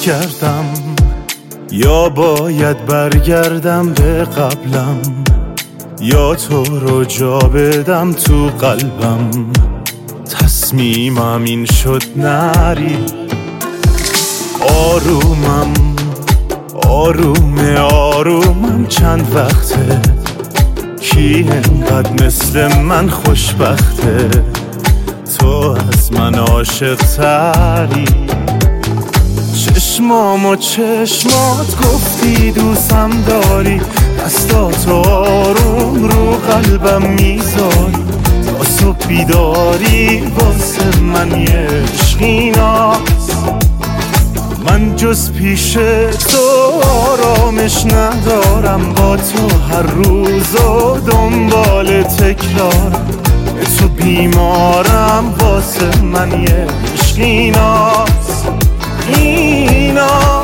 بگردم یا باید برگردم به قبلم، یا تو رو جا بدم تو قلبم. تصمیمم این شد نری. آرومم آرومم چند وقته، کی انقدر مثل من خوشبخته؟ تو از من عاشق تری. چشمام و چشمات گفتی دوستم داری، دستاتو آروم رو قلبم میذاری. تا صبح بیداری واسه من یه عشقی ناز. من جز پیش تو آرامش ندارم، با تو هر روز و دنبال تکرارم. تو بیمارم واسه من یه عشقی ناز. اینا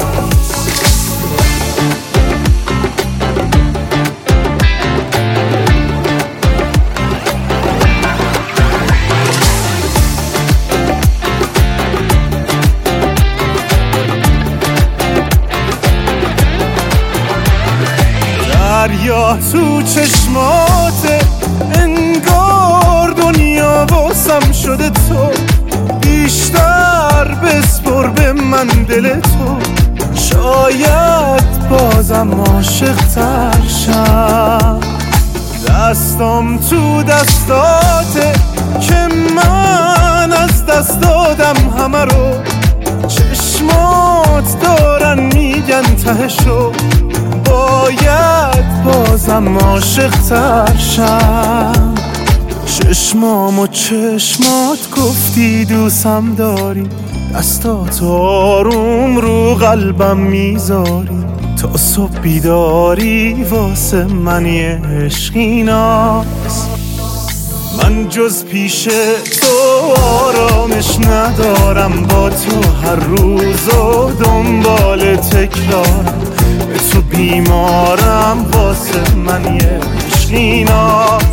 دریا تو چشماته، انگار دنیا واسم شده. تو بیشتر بسپر به من دل تو، شاید بازم عاشق تر شم. دستم تو دستاته که من از دست دادم همه رو. چشمات دارن میگن تهشو، باید بازم عاشق تر شم. چشمام و چشمات گفتی دوستم داری، دستات آروم رو قلبم میذاری. تا صبح بیداری واسه من یه عشقی ناز. من جز پیش تو آرامش ندارم، با تو هر روز و دنبال تکرارم. تو بیمارم واسه من یه عشقی ناز.